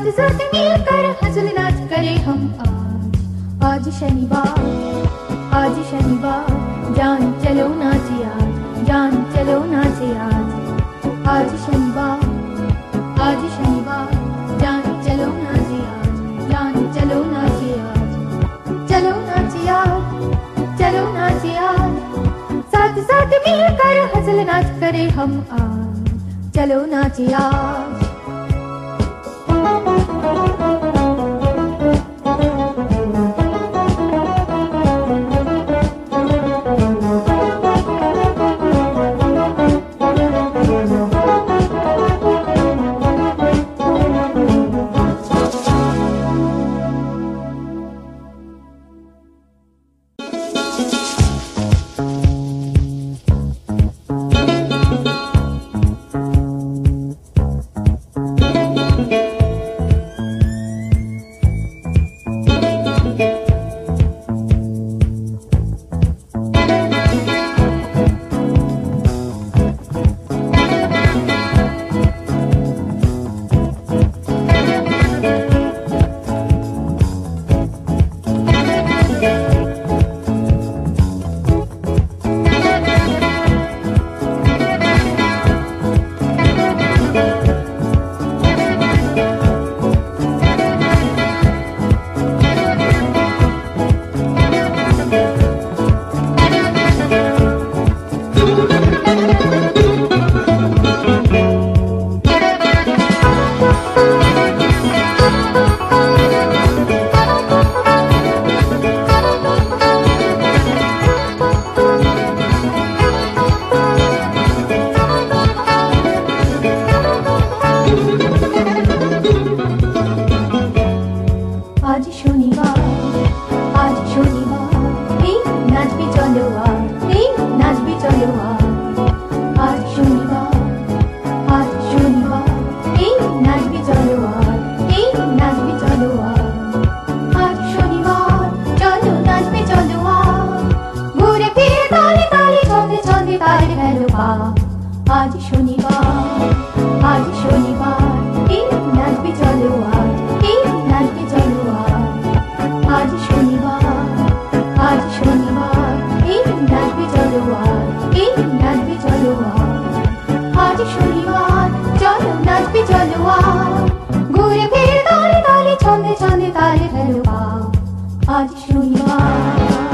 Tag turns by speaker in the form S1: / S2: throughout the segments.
S1: साथ मिलकर हंसल नाच करे हम आज शनिवार, आज शनिवार, जान चलो नाचे आज, जान चलो नाचे आज, आज शनिवार, आज शनिवार, जान चलो नाचे आज, जान चलो नाचे आज, चलो नाचे आज, चलो नाचे आज, साथ साथ मिलकर हंसल नाच करे हम आज, चलो नाचे आज। आज शनिवार, आज शनिवार, नाच भी चलो आज, नाच भी चलो आज शनिवार, आज शनिवार, नाच भी चलो आज, नाच भी चलो आज शनिवार, चलो नाच भी चलो घूरे फिर ताले ताले छंदे छंदे ताले हेलो आज शनिवार।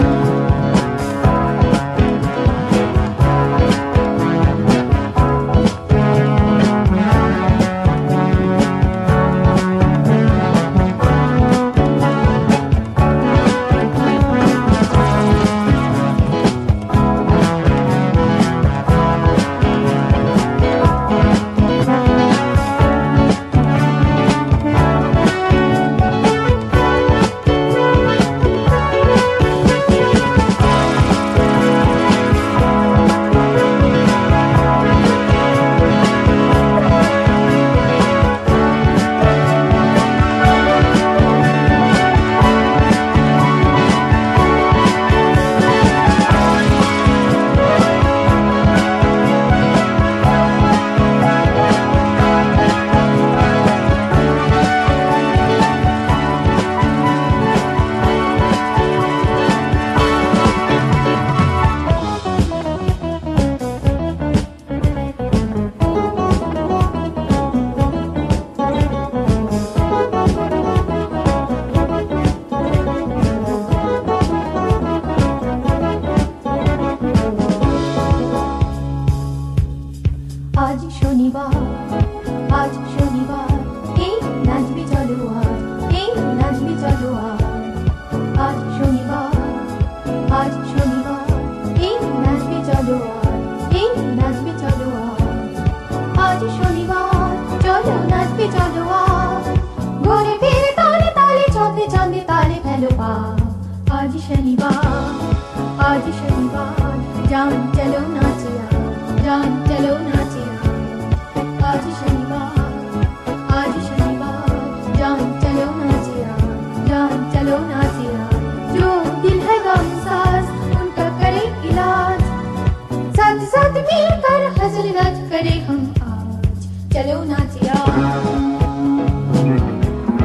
S1: आज शनिवार, आज शनिवार, नाच भी चलो आज, नाच भी चलो आज शनिवार, आज शनिवार, नाच भी चलो आज, नाच भी चलो आज शनिवार, चलो नाच भी चलो घूरे फिरे ताले ताले छंदे छंदे ताले फेलो आज शनिवार, आज शनिवार, जान चलो नाचे जान चलो नाचे आज शनिवार, आज शनिवार, जान चलो नाचे जान चलो नाचे जो दिल है गमसाज उनका करे इलाज, साथ साथ मिलकर हंसल नाच करे हम आज, चलो नाचे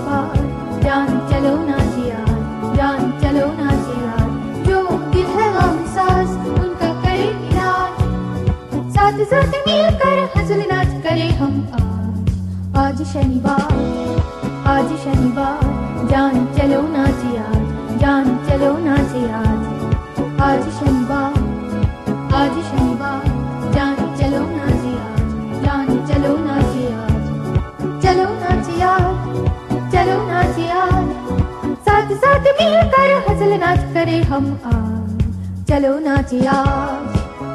S1: शनिवार जान चलो नाचे आज जान चलो नाचे आज जो दिल है हमसास उनका करे इलाज साथ साथ मिलकर हंसल नाच करे हम आज शनिवार जान चलो नाचे आज जान चलो नाचे आज शनिवार जान चलो नाचे आज जान चलो नाचे आज चलो नाचे आज साथ साथ मिलकर हंसल नाच करे हम आज चलो नाचे आज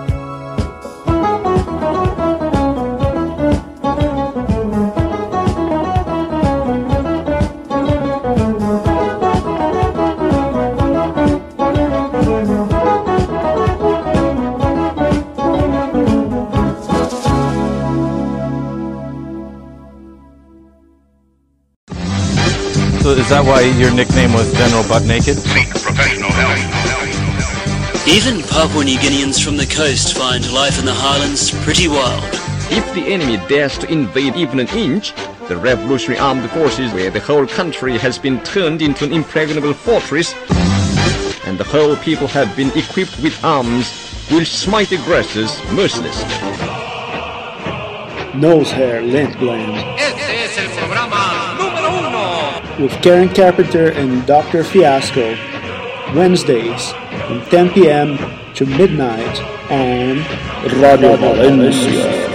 S2: So is that why your nickname was General Butt Naked?
S3: Seek professional help.
S4: Even Papua New Guineans from the coast find life in the highlands pretty wild.
S5: If the enemy dares to invade even an inch, the Revolutionary Armed Forces, where the whole country has been turned into an impregnable fortress, and the whole people have been equipped with arms, will smite aggressors mercilessly.
S6: Nose Hair Lint Gland.
S3: Este es el programa número 1.
S6: With Karen Carpenter and Dr. Fiasco, Wednesdays from 10 p.m. to midnight on Radio Valencia.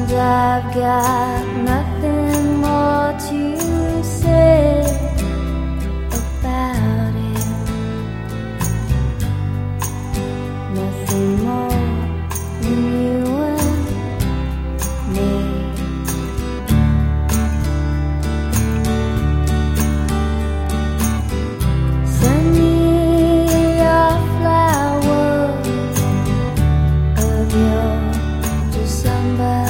S7: I've got nothing more to say about it. Nothing more than you and me. Send me your flowers of your December.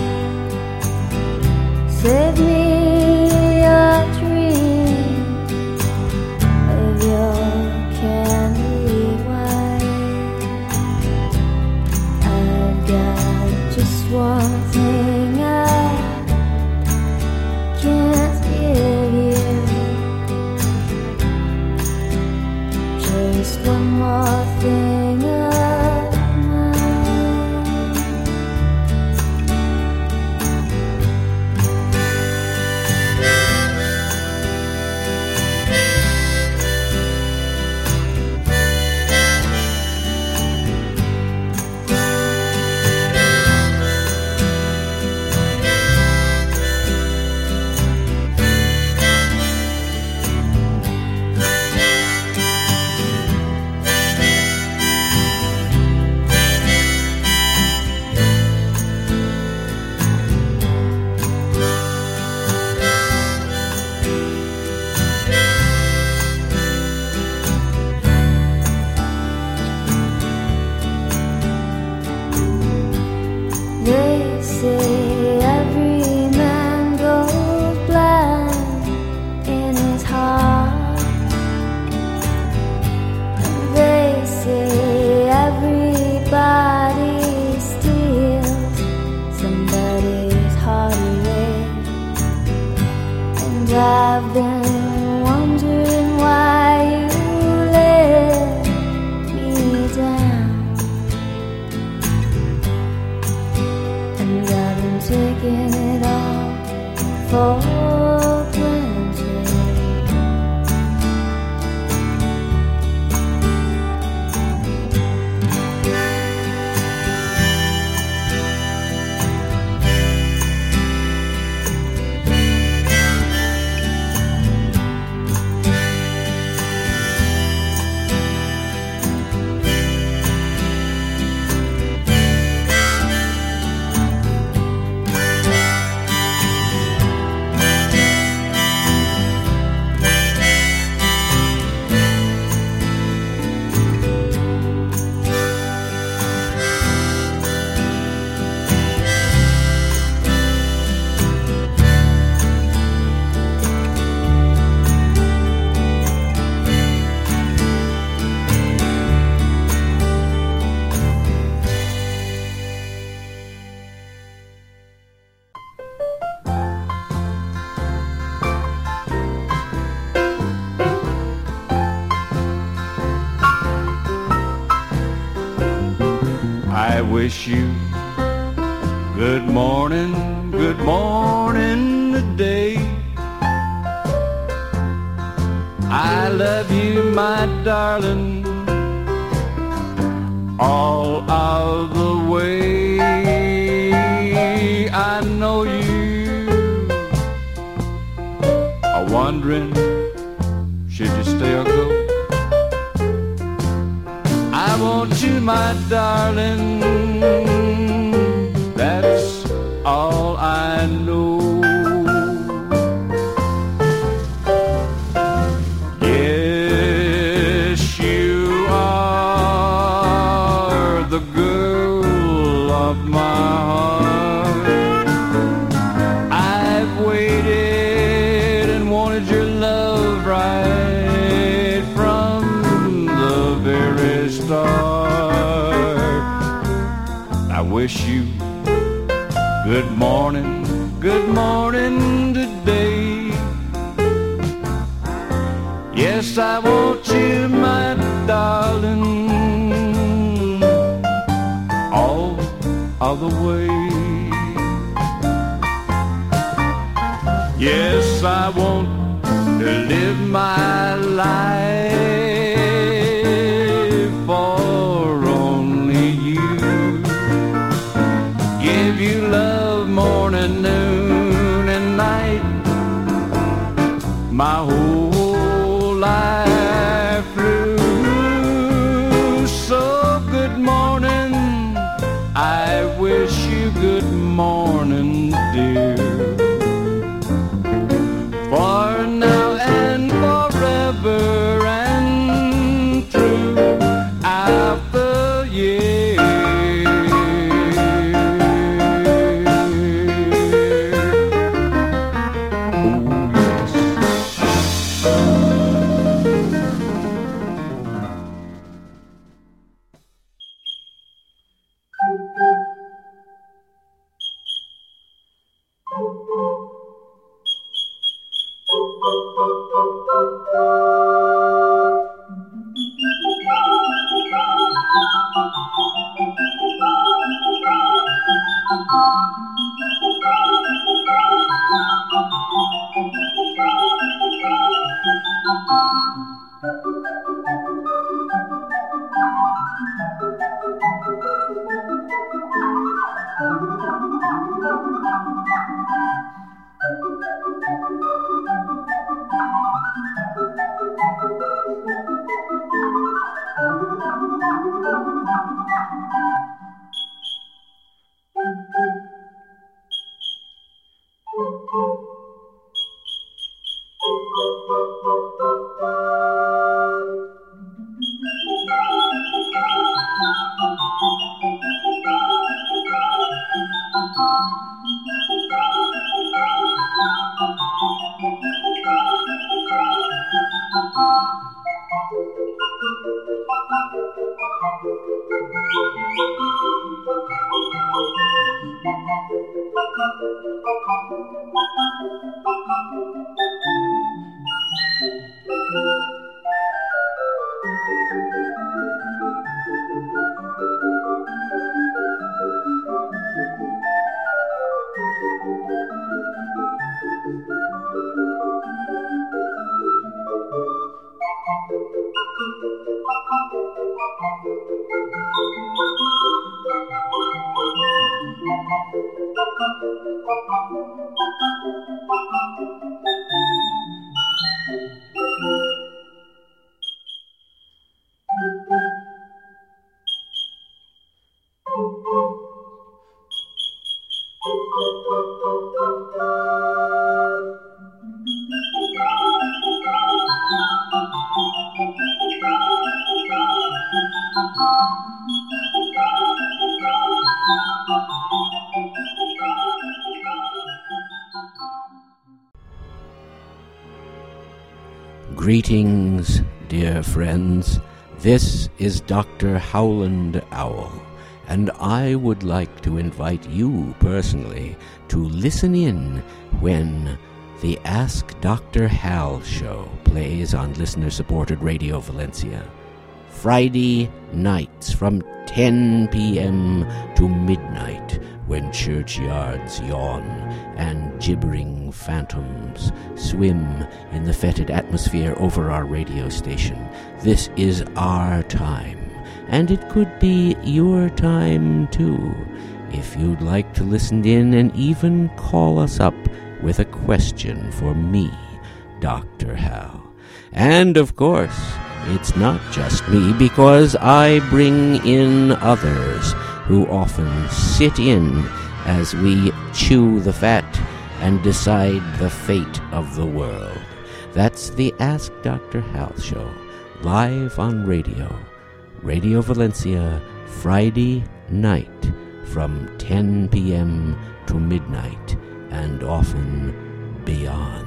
S7: Save me your dream of your candy wine. I've got just one thing I can't give you. Just one more thing of mine. They say every man goes blind in his heart. They say everybody steals somebody's heart away. And I've been wondering why you let me down. And I've been taking it all for granted.
S2: I wish you good morning today. I love you, my darling, all of the way. I know you are wondering, should you stay or go? I want you, my darling, that's all I know. Yes, you are the girl of my heart. I've waited and wanted your love right from the very start. I wish you good morning today. Yes, I want you, my darling, all of the way. Yes, I want to live my life for only you. Give you love morning, noon, and night, my whole life through. So good morning, I wish you good morning, dear. For now and forever and true, after years.
S8: Greetings, dear friends. This is Dr. Howland Owl, and I would like to invite you personally to listen in when the Ask Dr. Hal show plays on listener-supported Radio Valencia. Friday nights from 10 p.m. to midnight, when churchyards yawn and gibbering phantoms swim in the fetid atmosphere over our radio station. This is our time, and it could be your time too, if you'd like to listen in and even call us up with a question for me, Dr. Hal. And of course, it's not just me, because I bring in others who often sit in as we chew the fat and decide the fate of the world. That's the Ask Dr. Hal show, live on Radio Valencia, Friday night from 10 p.m. to midnight, and often beyond.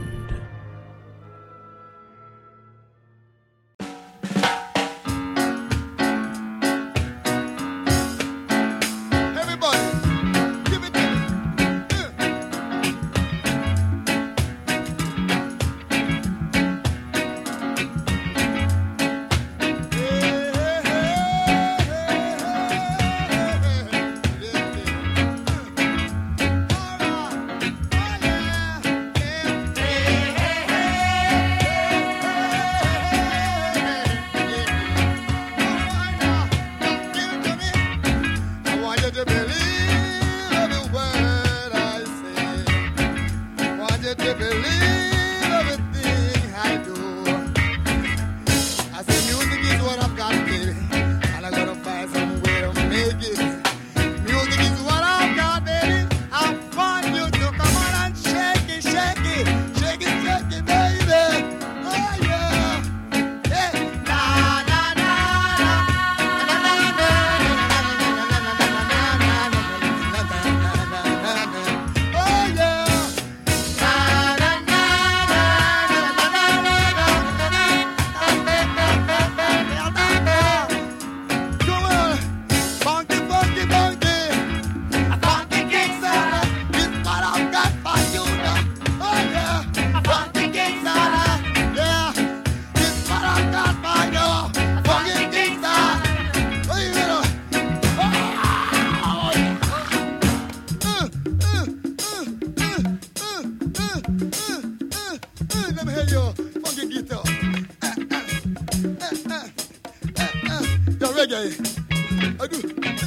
S9: reggae. I do.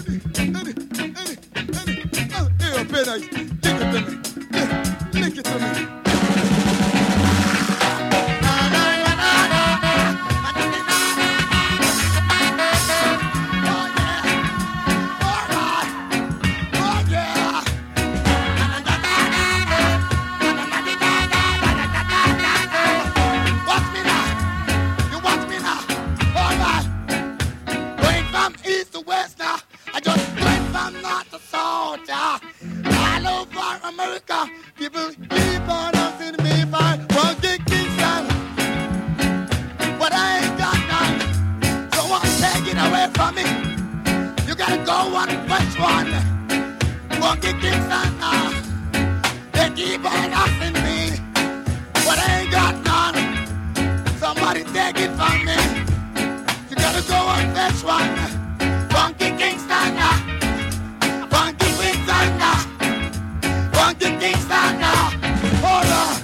S9: Hey, your pen, lick it to me. America, people keep on asking me for one gig Kingston, but I ain't got none, so won't take it away from me. You gotta go on fresh one, one gig Kingston. They keep on asking me, but I ain't got none. Somebody take it from me. You gotta go on fresh one, Funky Kingston, Funky Kingston. Funky Kingston now, hold on.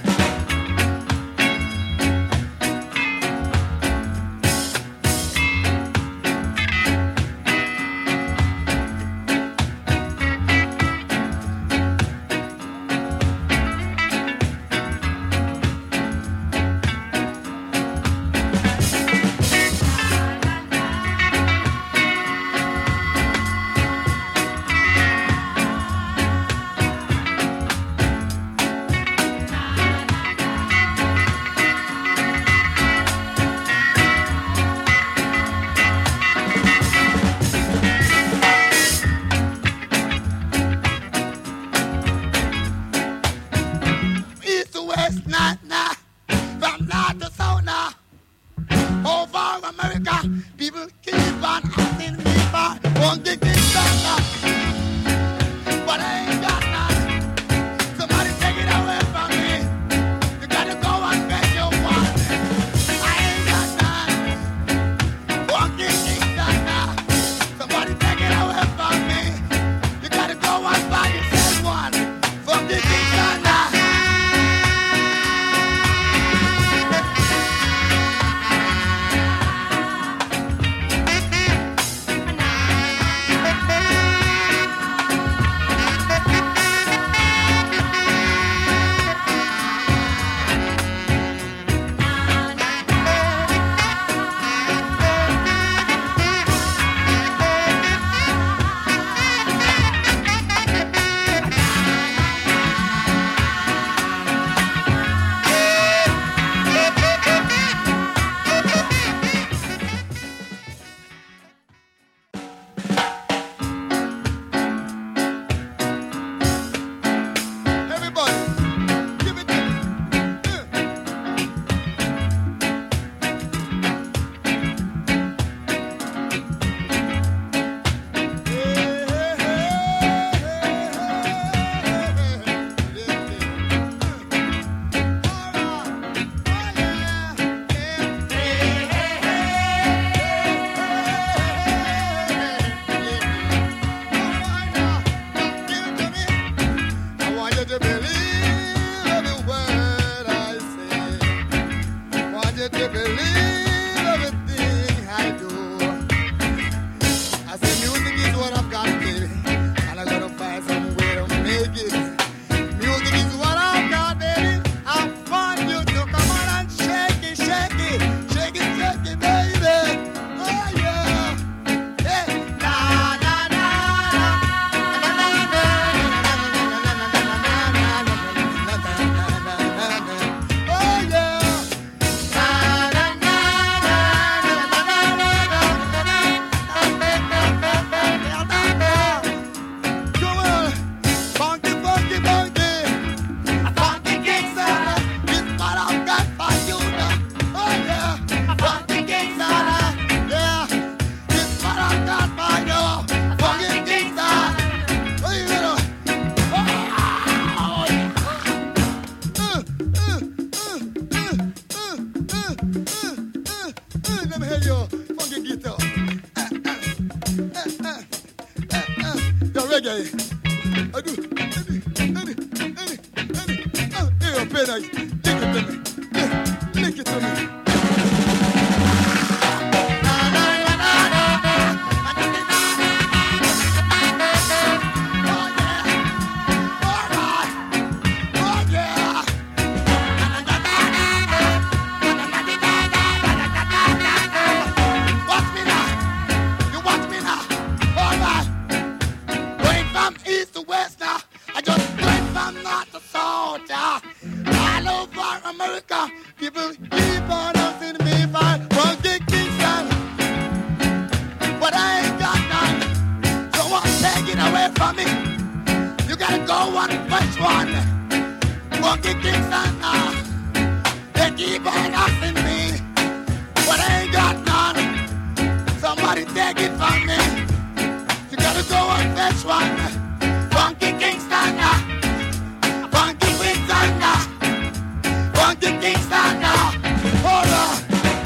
S9: reggae. I do. Hey, play nice. Lick it to me. not a soldier. All over America, people keep on asking me if I want to Kingston. But I ain't got none. So won't take it away from me. You gotta go one first one. Monkey Kingston now. They keep on asking me, but I ain't got none. Somebody take it from me. You gotta go one first one. Monkey Kingston now. Monkey Kingston now. Monkey Kingston now. Hold on.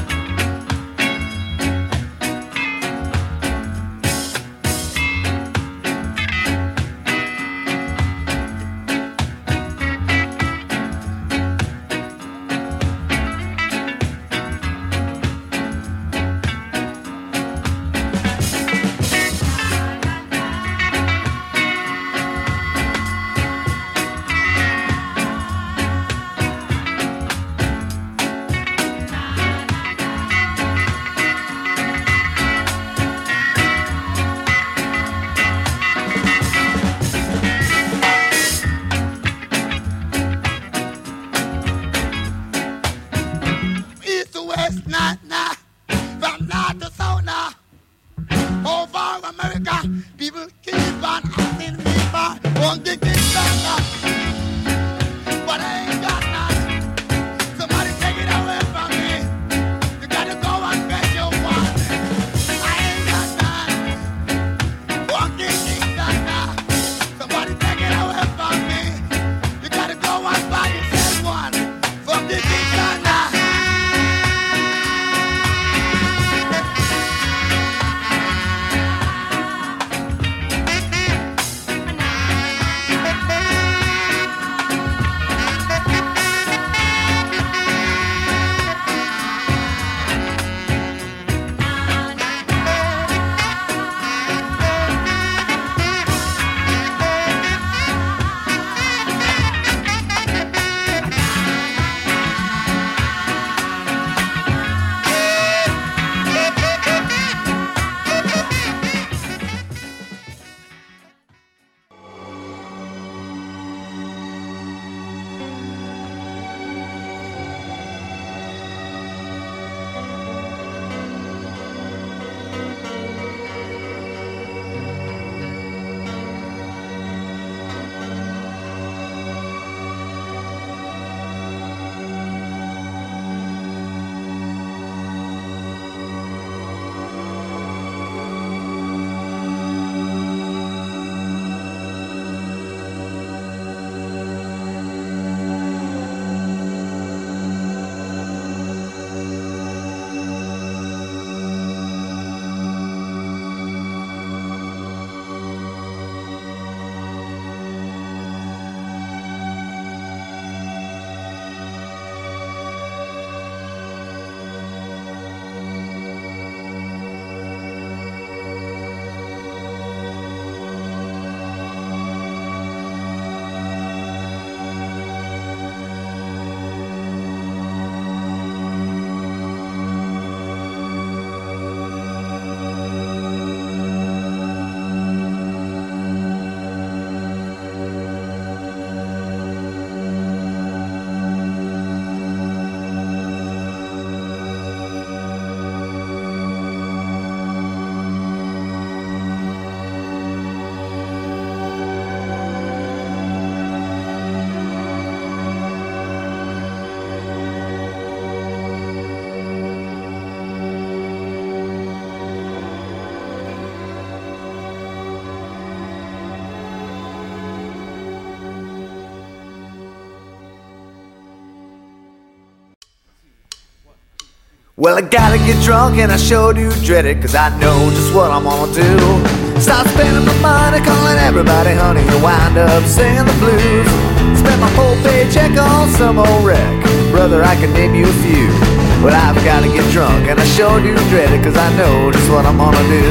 S10: Well, I gotta get drunk and I sure do dread it, cause I know just what I'm gonna do. Start spending my money, calling everybody honey, and wind up singing the blues. Spend my whole paycheck on some old wreck. Brother, I can name you a few. But I've gotta get drunk and I sure do dread it, cause I know just what I'm gonna do.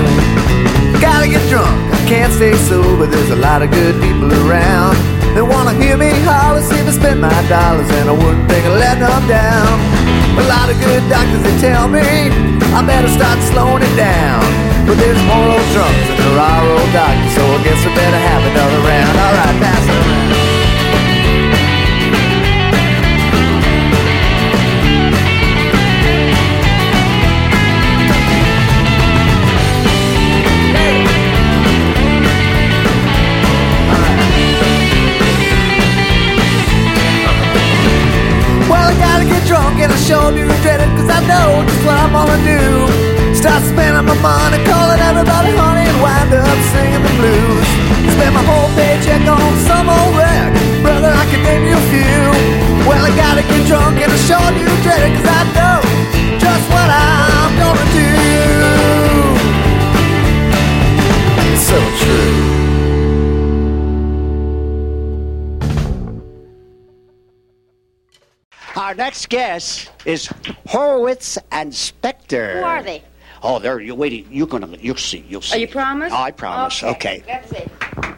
S10: Gotta get drunk, I can't stay sober, there's a lot of good people around. They wanna hear me holler, see me spend my dollars, and I wouldn't think of letting them down. A lot of good doctors, they tell me I better start slowing it down. But there's more old drunks than there are old doctors, so I guess I better have another round. Alright, pass it around. I sure do dread it, cause I know just what I'm gonna do. Start spending my money, calling everybody honey, and wind up singing the blues. Spend my whole paycheck on some old wreck, brother, I can name you a few. Well, I gotta get drunk and I sure do dread it, cause I know just what I'm gonna do. So true.
S11: Our next guest is Horowitz and Spector.
S12: Who are they?
S11: Oh, they're you waiting. You'll see. You'll see.
S12: Oh, you promise?
S11: I promise. Okay.
S12: Let's see.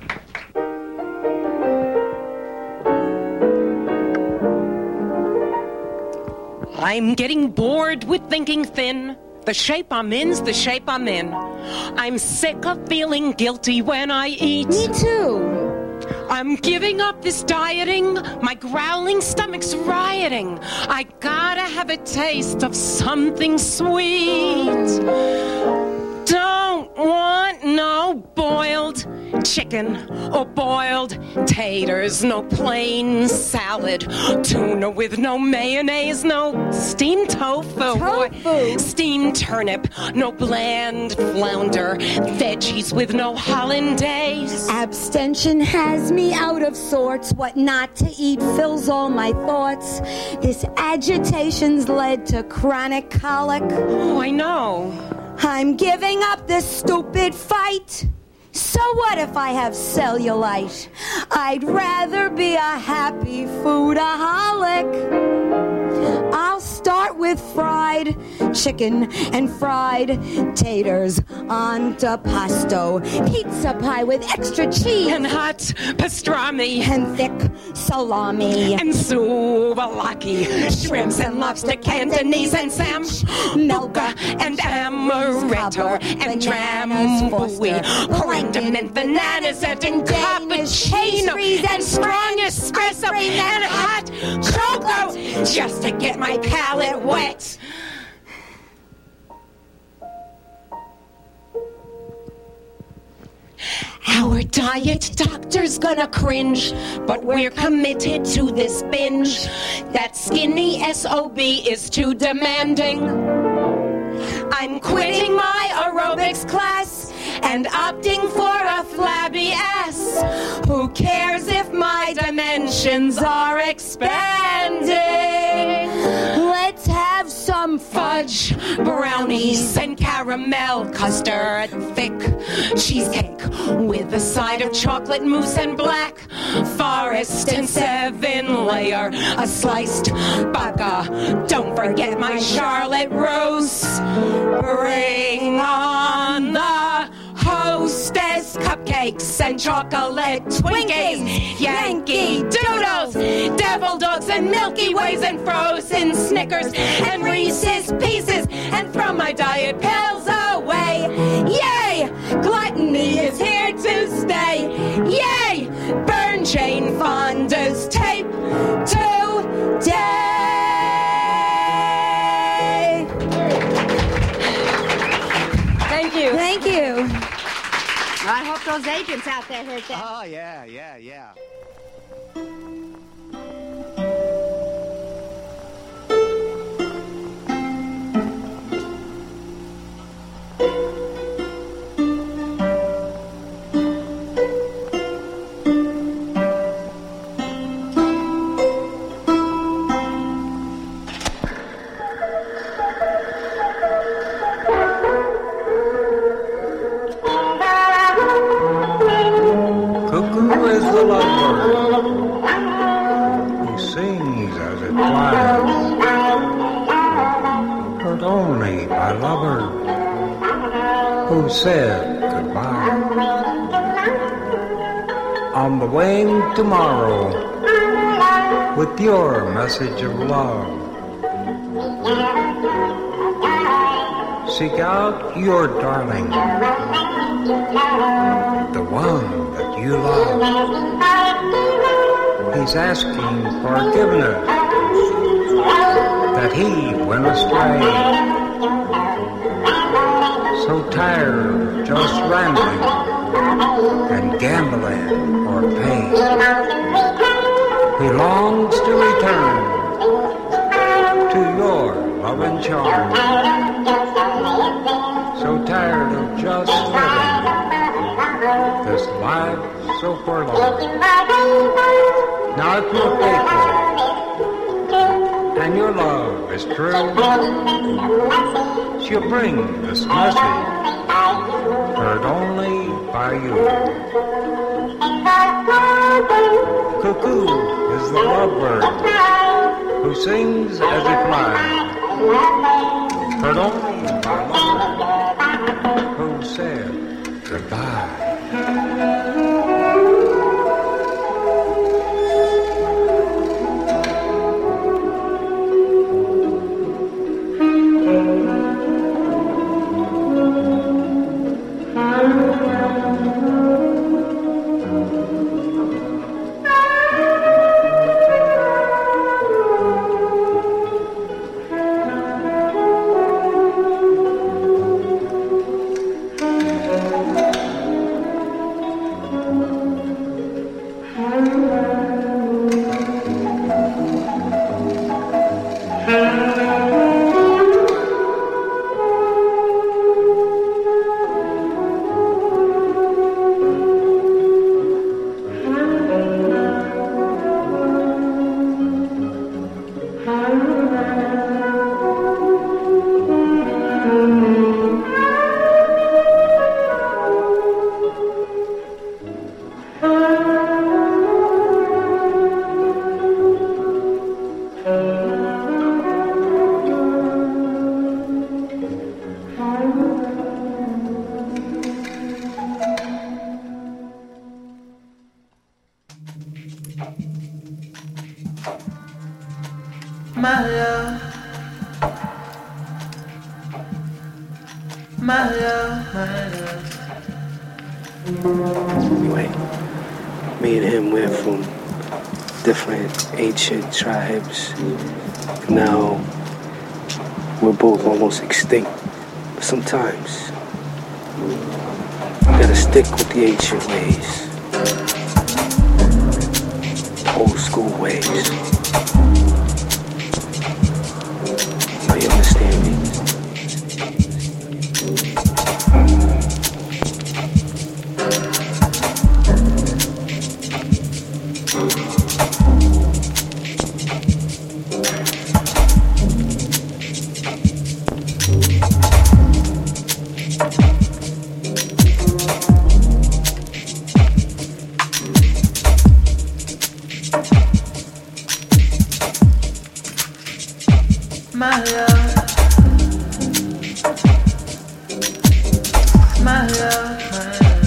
S13: I'm getting bored with thinking thin. The shape I'm in's the shape I'm in. I'm sick of feeling guilty when I eat.
S12: Me too.
S13: I'm giving up this dieting. My growling stomach's rioting. I gotta have a taste of something sweet. Don't want no boiled chicken or boiled taters, no plain salad, tuna with no mayonnaise, no steamed tofu, steamed turnip, no bland flounder, veggies with no hollandaise.
S14: Abstention has me out of sorts. What not to eat fills all my thoughts. This agitation's led to chronic colic.
S13: Oh, I know.
S14: I'm giving up this stupid fight. So what if I have cellulite? I'd rather be a happy foodaholic. I'll start with fried chicken and fried taters on pasto, pizza pie with extra cheese,
S13: and hot pastrami,
S14: and thick salami,
S13: and souvlaki, shrimps and lobster, Cantonese and sambuca, and amaretto, and drambuie, corundum and bananas, and cappuccino, and strong espresso, and hot cocoa, just to get my palate wet. Our diet doctor's gonna cringe, but we're committed to this binge. That skinny SOB is too demanding. I'm quitting my aerobics class and opting for a flabby ass. Who cares if my dimensions are expanding?
S14: Let's have some
S13: fudge, brownies, and caramel custard, thick cheesecake with a side of chocolate mousse and black forest, and 7-layer, a sliced baka. Don't forget my Charlotte Rose. Bring on the Hostess cupcakes and chocolate Twinkies, Yankee Doodles, Devil Dogs and Milky Ways and frozen Snickers and Reese's Pieces, and throw my diet pills away. Yay! Gluttony is here to stay. Yay! Burn Jane Fonda's tape today.
S12: Thank you.
S14: Thank you.
S12: I hope those agents out there heard that.
S11: Oh, yeah.
S15: Who said goodbye. On the wing tomorrow with your message of love. Seek out your darling, the one that you love. He's asking forgiveness that he went astray. So tired of just rambling and gambling for pain. He longs to return to your love and charm. So tired of just living this life so forlorn. Now if you're faithful and your love is true, she'll bring this message heard only by you. Cuckoo is the lovebird who sings as he flies, heard only by lovers who said goodbye.
S16: My love, my love, my love.
S17: Anyway, me and him, we're from different ancient tribes. Now, we're both almost extinct. But sometimes, you gotta stick with the ancient ways. Old school ways. Now you understand me?
S16: My love, my love, my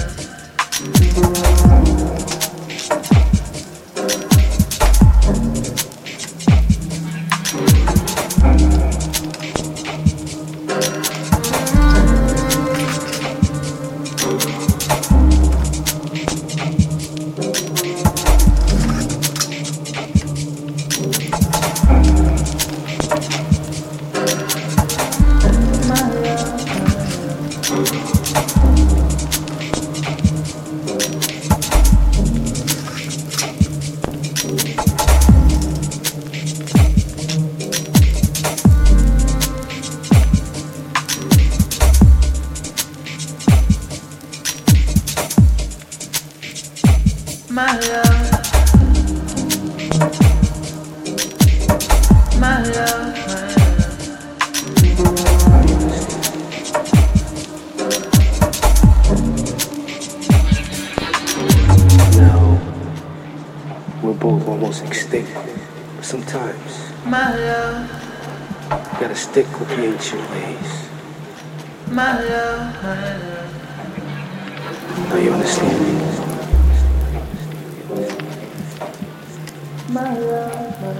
S16: my love, my love,
S17: Now, we're both almost extinct. But sometimes,
S16: my love,
S17: you gotta stick with the ancient ways.
S16: my love, my love.
S17: Now you understand me?
S16: My love, my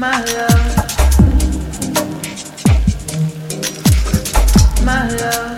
S16: My love. My love.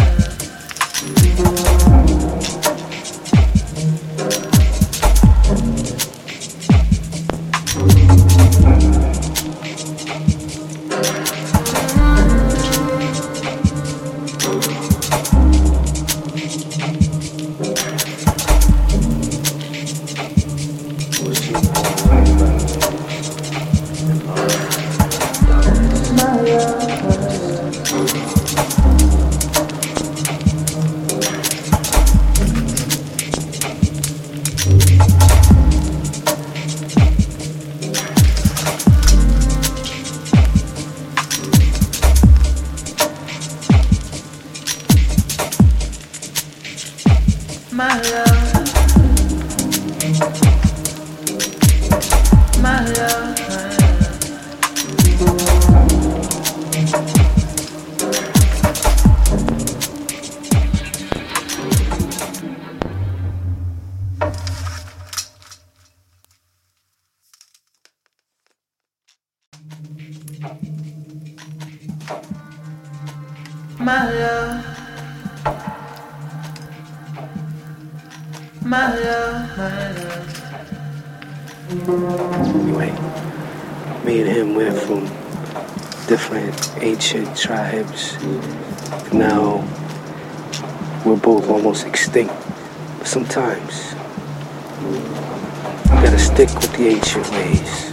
S17: Anyway, me and him, we're from different ancient tribes. Now, we're both almost extinct. But sometimes, you gotta stick with the ancient ways.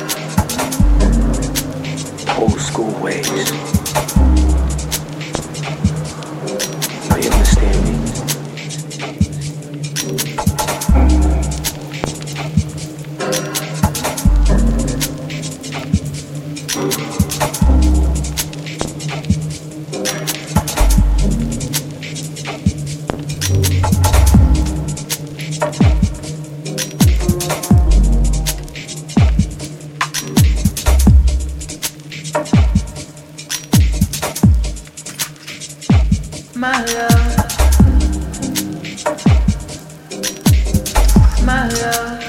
S17: Old school ways. Now you understand me?
S16: My love. My love.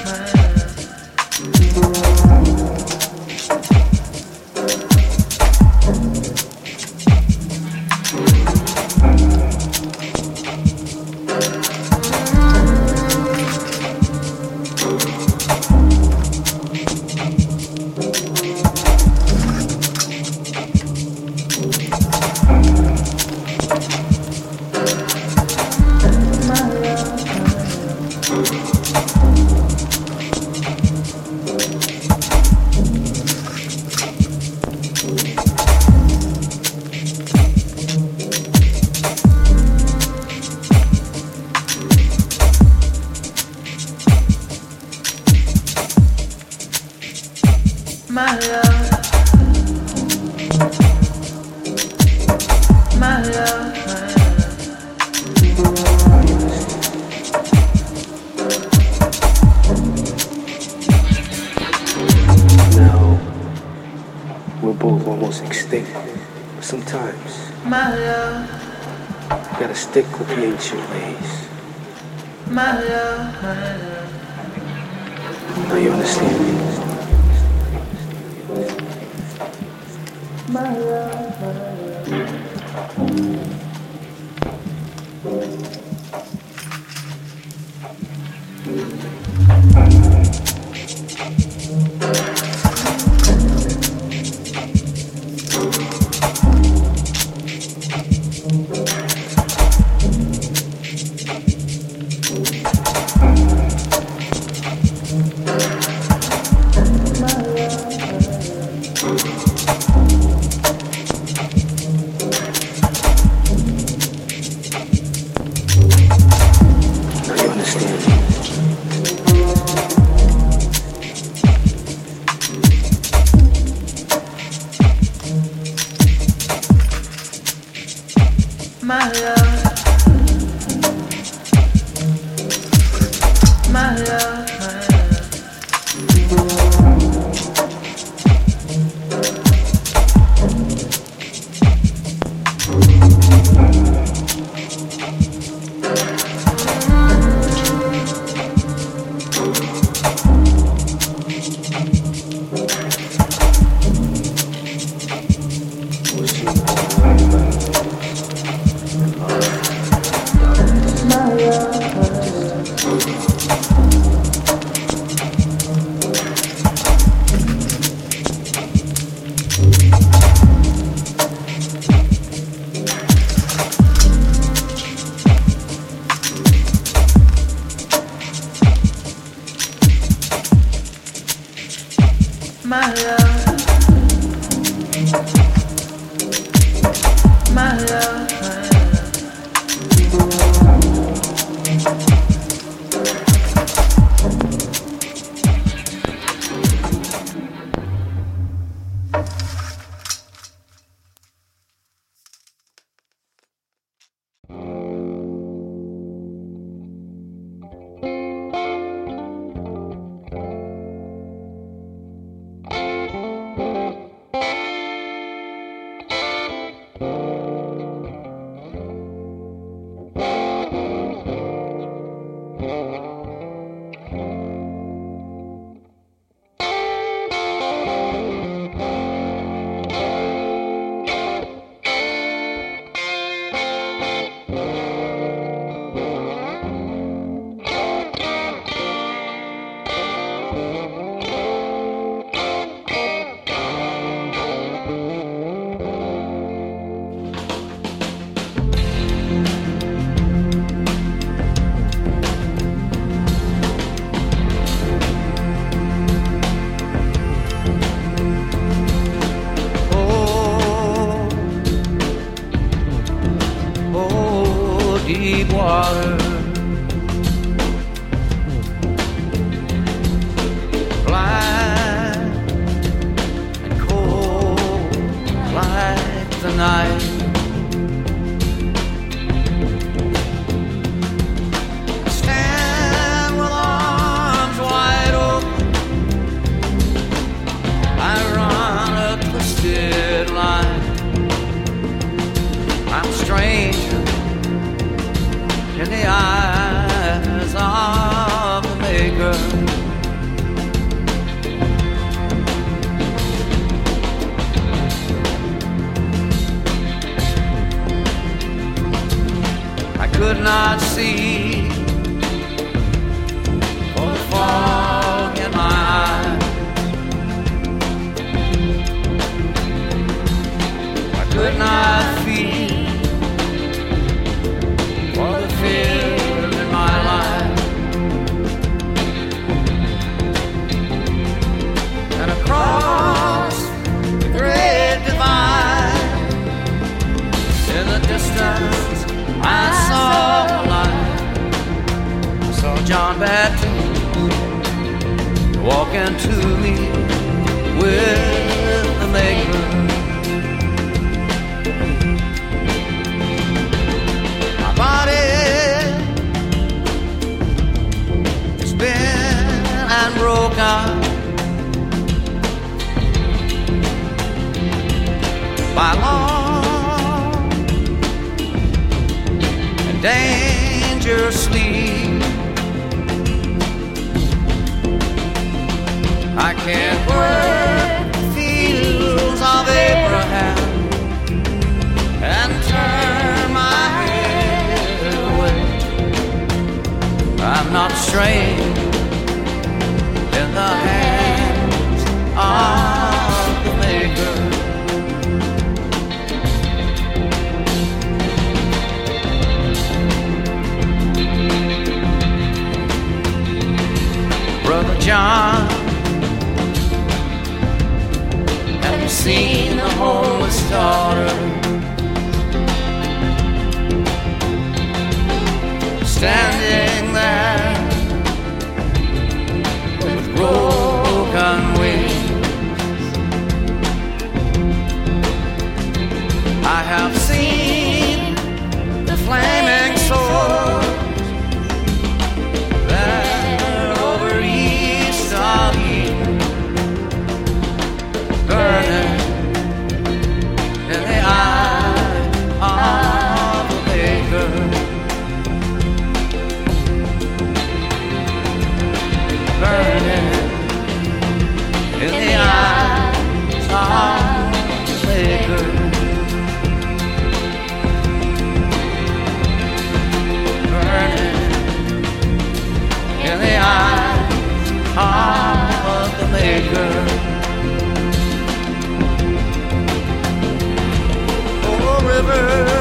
S16: My love. My love.
S17: Now, we're both almost extinct. But sometimes,
S16: My love.
S17: you gotta stick with the ancient ways.
S16: My love. My love.
S17: Now you understand me?
S16: My love. My love, my love,
S18: deep water, blind and cold like the night. I stand with arms wide open, I run a twisted line. I'm a stranger in the eyes of the Maker. I could not see for the fog in my eyes. I could not feel for the fear in my life. And across the great divide, in the distance I saw a light. I saw John Baptist walking to me with the Maker. Body has been and broken by long and dangerous sleep. I can't work the fields of Abraham and turn my head away. I'm not straying in the hands of the Maker. Brother John, have you seen the homeless daughter standing there with broken wings? I have seen the flaming swords there over east of Eden, burning in the eye of the Maker. Burning in the eyes of the Maker. Burning in the eyes of the Maker. Oh, river